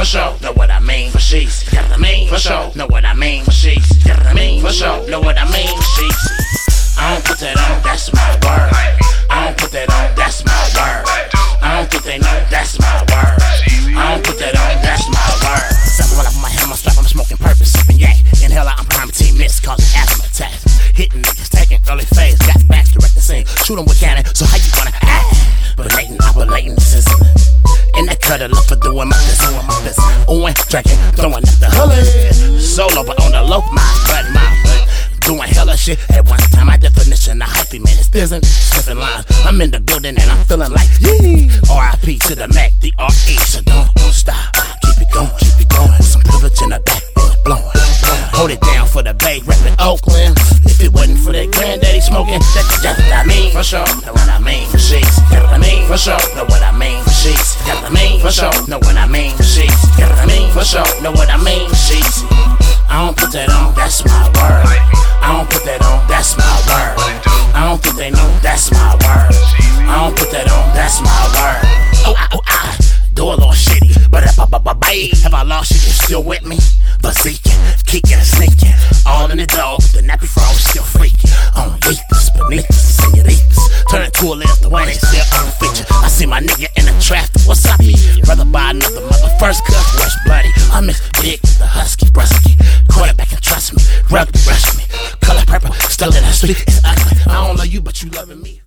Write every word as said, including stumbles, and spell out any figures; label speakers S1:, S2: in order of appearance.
S1: sure. Know what I mean? For sheets. You got what I mean? For sure. Know what I mean? For sheets. You got what I mean? For sure. Know what I mean? For sheets. I don't put that on, that's my word. I don't put that on, that's my word. I don't think they know, that's my word. I don't put that on, that's my word. Something while I'm my helmet strap, I'm smoking purpose, sipping yak. Inhale out, I'm priming team mist, causing asthma attacks. Hitting niggas, taking early phase, got backs, direct the scene. Shoot them with cannon, so how you gonna act? Belating, operating, sizzling. In that cutter, look for doing my business, doing my business. Ooin', drinking, throwing up the hood. Solo, but on the low, my butt, my butt. Doing hella shit at one time. My definition of hyphy, man, it's isn't sniffing lines. I'm in the building and I'm feeling like yee. R I P to the Mac, the R E. So don't, don't stop. Keep it going, keep it going. With some privilege in the back, blowing, blowing. Hold it down for the Bay, reppin' Oakland. If it wasn't for that granddaddy smoking, that's just what I mean. For sure, know what I mean for sheets. Got what I mean for sure. Know what I mean for sheets. Got what I mean for sure. Know what I mean for sheets. Got what I mean for sure. Know what I mean for sheets. I don't put that on, that's my word. I don't put that on, that's my word. I don't think they know, that's my word. I don't put that on, that's my word. Oh, I, oh, I do a little shitty, but if I, babe, have I lost you, you still with me? Baziking, kicking, sneaking, all in the dog, the nappy frog still freaking. On ethers, beneath us, senoritas. Turn it to a left, the one ain't still on the feature. I see my nigga in the traffic, what's up? Rather buy another mother, first cut, rush bloody. I miss big, the husky, brusky. Quarterback and trust me, rugby rush me. Color purple, still in the street, it's ugly. I don't love you, but you loving me.